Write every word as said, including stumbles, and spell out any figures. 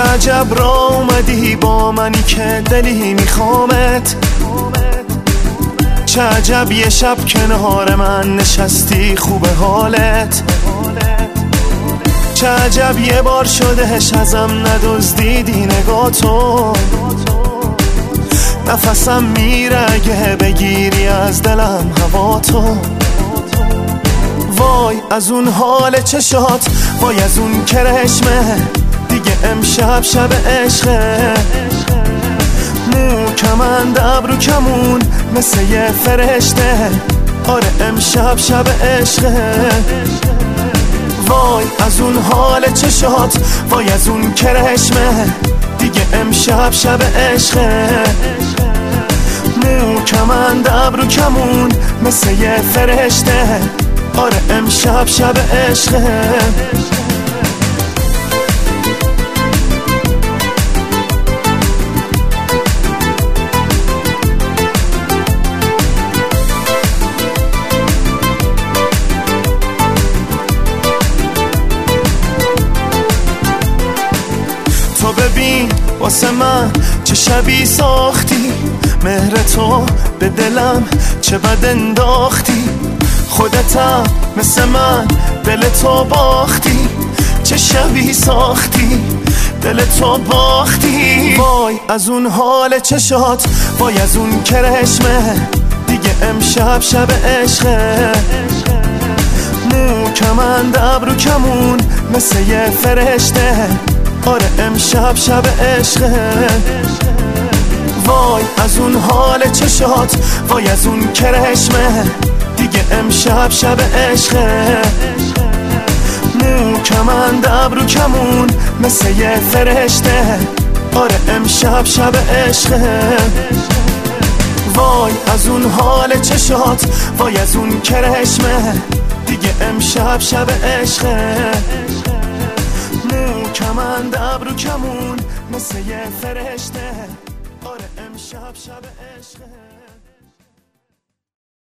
عجب را اومدی با منی که دلی میخوامت، چه عجب یه شب کنار من نشستی خوب حالت، چه عجب یه بار شدهش ازم ندزدیدی نگاه تو، نفسم میره اگه بگیری از دلم هوا تو. وای از اون حال چشات، وای از اون کرشمه، دیگه امشب شب عشقه، مو کمند ابرو کمون مثل یه فرشته، آره امشب شب عشقه. وای از اون حال چشات، وای از اون کرشمه، دیگه امشب شب عشقه، مو کمند ابرو کمون مثل یه فرشته، آره امشب شب عشقه. تو ببین واسه من چه شبی ساختی، مهر تو به دلم چه بد انداختی، خودتم مثل من دل تو باختی، چه شبی ساختی دل تو باختی. وای از اون حال چشات، وای از اون کرشمه، دیگه امشب شب عشقه، مو کمند ابرو کمون مثل یه فرشته، آره امشب شب عشقه. وای از اون حال چشات، وای از اون کرشمه، دیگه امشب شب عشقه، مو کمند ابرو کمون مثل یه فرشته، آره امشب شب عشقه. وای از اون حال چشات، وای از اون کرشمه، دیگه امشب شب عشقه، مو کمند ابرو کمون مثل یه فرشته، آره امشب شب عشقه.